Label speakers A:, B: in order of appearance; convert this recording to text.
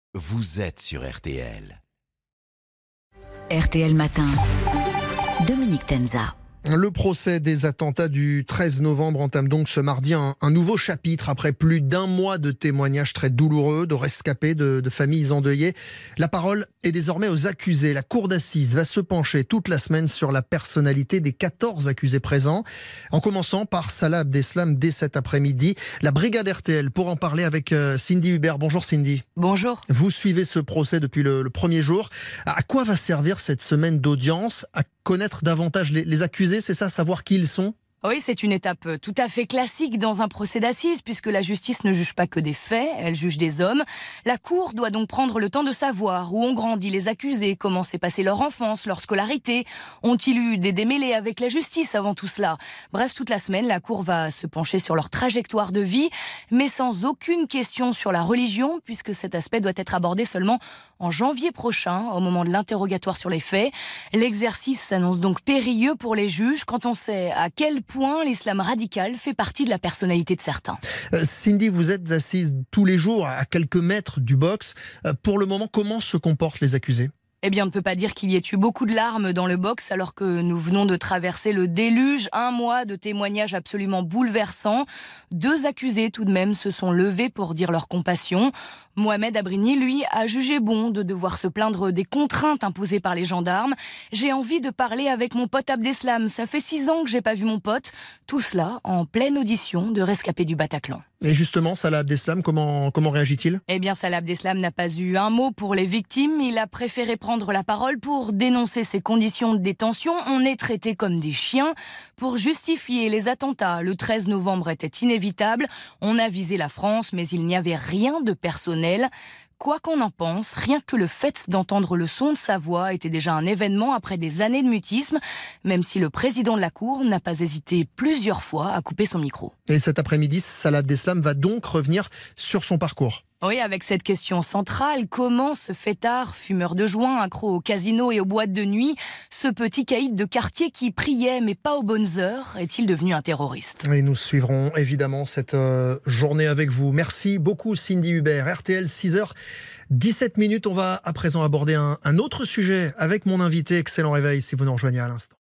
A: Vous êtes sur RTL.
B: RTL Matin, Dominique Tenza.
C: Le procès des attentats du 13 novembre entame donc ce mardi un nouveau chapitre après plus d'un mois de témoignages très douloureux, de rescapés, de familles endeuillées. La parole est désormais aux accusés. La cour d'assises va se pencher toute la semaine sur la personnalité des 14 accusés présents, en commençant par Salah Abdeslam dès cet après-midi. La brigade RTL pour en parler avec Cindy Hubert. Bonjour Cindy.
B: Bonjour.
C: Vous suivez ce procès depuis le premier jour. À quoi va servir cette semaine d'audience? À connaître davantage les accusés, c'est ça, savoir qui ils sont?
D: Oui, c'est une étape tout à fait classique dans un procès d'assises, puisque la justice ne juge pas que des faits, elle juge des hommes. La Cour doit donc prendre le temps de savoir où ont grandi les accusés, comment s'est passée leur enfance, leur scolarité. Ont-ils eu des démêlés avec la justice avant tout cela? Bref, toute la semaine, la Cour va se pencher sur leur trajectoire de vie, mais sans aucune question sur la religion, puisque cet aspect doit être abordé seulement en janvier prochain, au moment de l'interrogatoire sur les faits. L'exercice s'annonce donc périlleux pour les juges quand on sait à quel point l'islam radical fait partie de la personnalité de certains.
C: Cindy, vous êtes assise tous les jours à quelques mètres du box. Pour le moment, comment se comportent les accusés ?
D: Eh bien, on ne peut pas dire qu'il y ait eu beaucoup de larmes dans le box alors que nous venons de traverser le déluge. Un mois de témoignages absolument bouleversants. 2 accusés tout de même se sont levés pour dire leur compassion. Mohamed Abrini, lui, a jugé bon de devoir se plaindre des contraintes imposées par les gendarmes. J'ai envie de parler avec mon pote Abdeslam. Ça fait 6 ans que j'ai pas vu mon pote. Tout cela en pleine audition de rescapés du Bataclan.
C: Et justement, Salah Abdeslam, comment réagit-il ?
D: Eh bien, Salah Abdeslam n'a pas eu un mot pour les victimes. Il a préféré prendre la parole pour dénoncer ces conditions de détention. On est traités comme des chiens. Pour justifier les attentats, le 13 novembre était inévitable. On a visé la France, mais il n'y avait rien de personnel. Quoi qu'on en pense, rien que le fait d'entendre le son de sa voix était déjà un événement après des années de mutisme, même si le président de la Cour n'a pas hésité plusieurs fois à couper son micro.
C: Et cet après-midi, Salah Abdeslam va donc revenir sur son parcours.
D: Oui, avec cette question centrale, comment ce fêtard, fumeur de joint, accro au casino et aux boîtes de nuit, ce petit caïd de quartier qui priait mais pas aux bonnes heures, est-il devenu un terroriste ?
C: Et nous suivrons évidemment cette journée avec vous. Merci beaucoup Cindy Hubert. RTL 6h17. On va à présent aborder un autre sujet avec mon invité. Excellent réveil si vous nous rejoignez à l'instant.